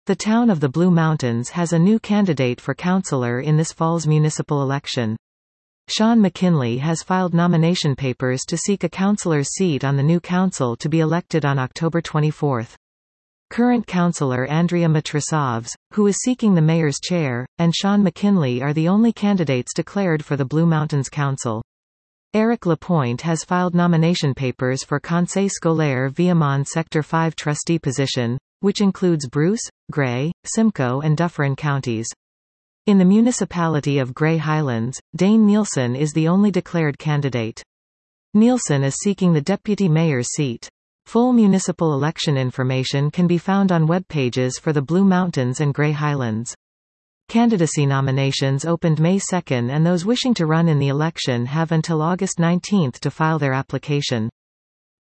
The town of the Blue Mountains has a new candidate for councillor in this fall's municipal election. Sean McKinley has filed nomination papers to seek a councillor's seat on the new council to be elected on October 24. Current councillor Andrea Matrasovs, who is seeking the mayor's chair, and Sean McKinley are the only candidates declared for the Blue Mountains Council. Eric Lapointe has filed nomination papers for Conseil Scolaire Viamont Sector 5 trustee position, which includes Bruce, Grey, Simcoe and Dufferin counties. In the municipality of Grey Highlands, Dane Nielsen is the only declared candidate. Nielsen is seeking the deputy mayor's seat. Full municipal election information can be found on web pages for the Blue Mountains and Grey Highlands. Candidacy nominations opened May 2 and those wishing to run in the election have until August 19 to file their application.